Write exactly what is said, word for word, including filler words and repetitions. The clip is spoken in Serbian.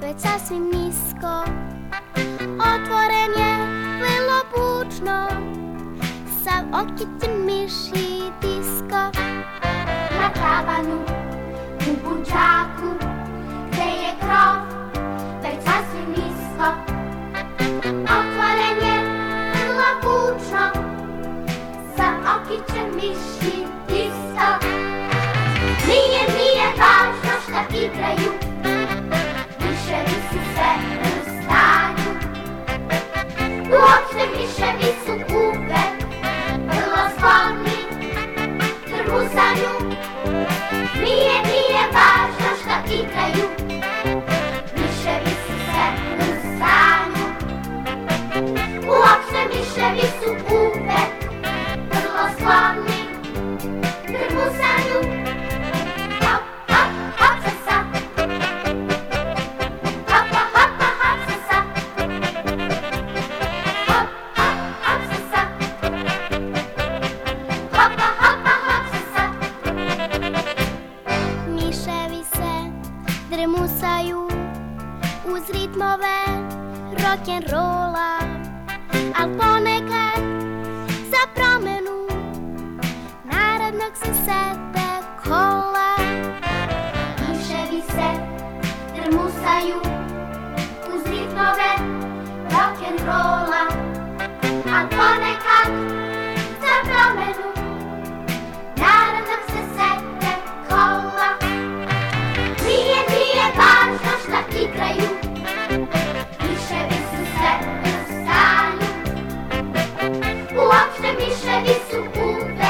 već sasvim nisko. Otvoren je vrlo bučno, sav okićen mišji disko. Na tavanu, u bunčaku, gde je krov već sasvim nisko. Otvoren je vrlo bučno, sav okićen mišji disko. Nije, nije važno šta igraju, miševi su sve u stanju. Uopšte miševi su uvek vrlo skloni grmuzanju. Nije, nije važno šta igraju, miševi su sve u stanju. Uopšte miševi su uvek vrlo skloni grmuzanju. Drmusaju uz ritmove rock'n'rolla, al ponekad za promenu narodnog se sete kola. Miševi se drmusaju uz ritmove rock'n'rolla, al ponekad za promenu narodnog se sete kola. Nije, nije važno šta igraju, miševi su sve u stanju. Uopšte miševi su uvek